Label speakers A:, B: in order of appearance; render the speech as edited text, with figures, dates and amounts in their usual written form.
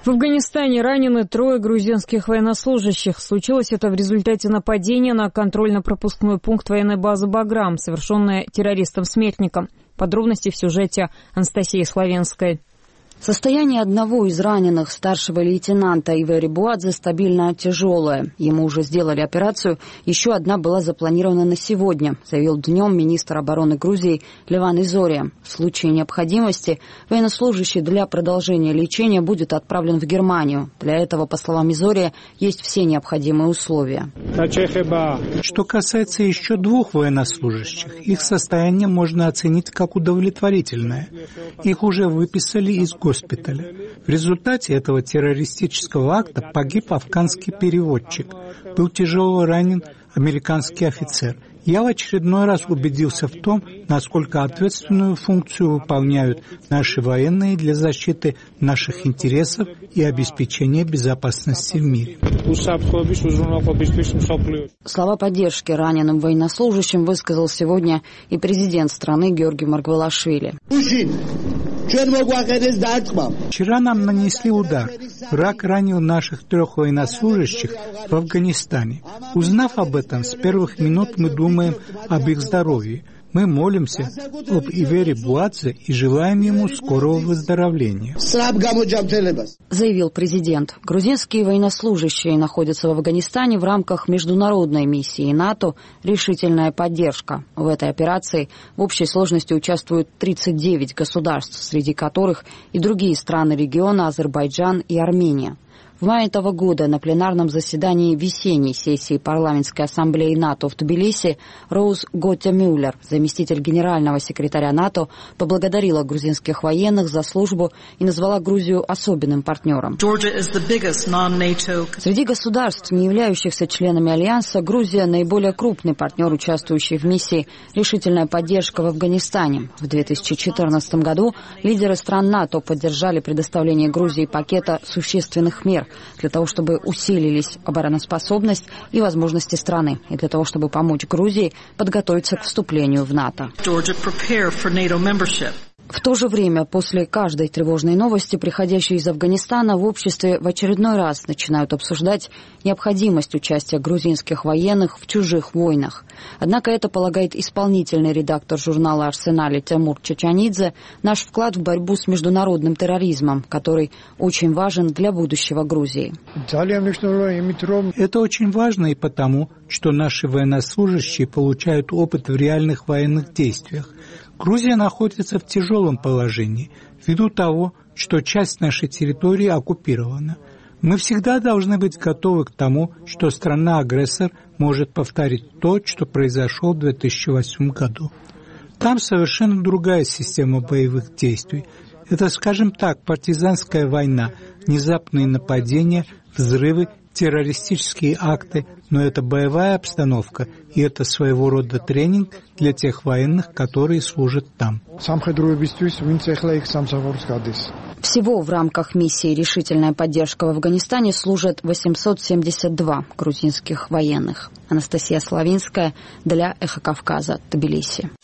A: В Афганистане ранены 3 грузинских военнослужащих. Случилось это в результате нападения на контрольно-пропускной пункт военной базы «Баграм», совершенное террористом-смертником. Подробности в сюжете Анастасии Славенской.
B: Состояние одного из раненых, старшего лейтенанта Ивери Буадзе, стабильно тяжелое. Ему уже сделали операцию, еще одна была запланирована на сегодня, заявил днем министр обороны Грузии Леван Изория. В случае необходимости военнослужащий для продолжения лечения будет отправлен в Германию. Для этого, по словам Изория, есть все необходимые условия.
C: Что касается еще 2 военнослужащих, их состояние можно оценить как удовлетворительное. Их уже выписали из госпиталя. В результате этого террористического акта погиб афганский переводчик. Был тяжело ранен американский офицер. Я в очередной раз убедился в том, насколько ответственную функцию выполняют наши военные для защиты наших интересов и обеспечения безопасности в мире.
B: Слова поддержки раненым военнослужащим высказал сегодня и президент страны Георгий Маргвелашвили.
C: Вчера нам нанесли удар. Враг ранил наших 3 военнослужащих в Афганистане. Узнав об этом, с первых минут мы думаем об их здоровье. Мы молимся об Ивере Буадзе и желаем ему скорого выздоровления.
B: Заявил президент. Грузинские военнослужащие находятся в Афганистане в рамках международной миссии НАТО «Решительная поддержка». В этой операции в общей сложности участвуют 39 государств, среди которых и другие страны региона Азербайджан и Армения. В мае этого года на пленарном заседании весенней сессии парламентской ассамблеи НАТО в Тбилиси Роуз Готте-Мюллер, заместитель генерального секретаря НАТО, поблагодарила грузинских военных за службу и назвала Грузию особенным партнером. Среди государств, не являющихся членами Альянса, Грузия наиболее крупный партнер, участвующий в миссии «Решительная поддержка» в Афганистане. В 2014 году лидеры стран НАТО поддержали предоставление Грузии пакета существенных мер для того, чтобы усилились обороноспособность и возможности страны, и для того, чтобы помочь Грузии подготовиться к вступлению в НАТО. В то же время, после каждой тревожной новости, приходящей из Афганистана, в обществе в очередной раз начинают обсуждать необходимость участия грузинских военных в чужих войнах. Однако это, полагает исполнительный редактор журнала «Арсенале» Тимур Чачанидзе, наш вклад в борьбу с международным терроризмом, который очень важен для будущего Грузии.
C: Это очень важно и потому, что наши военнослужащие получают опыт в реальных военных действиях. Грузия находится в тяжелом положении ввиду того, что часть нашей территории оккупирована. Мы всегда должны быть готовы к тому, что страна-агрессор может повторить то, что произошло в 2008 году. Там совершенно другая система боевых действий. Это, скажем так, партизанская война, внезапные нападения, взрывы, террористические акты, но это боевая обстановка, и это своего рода тренинг для тех военных, которые служат там.
B: Всего в рамках миссии «Решительная поддержка» в Афганистане служат 872 грузинских военных. Анастасия Славинская для «Эхо Кавказа», Тбилиси.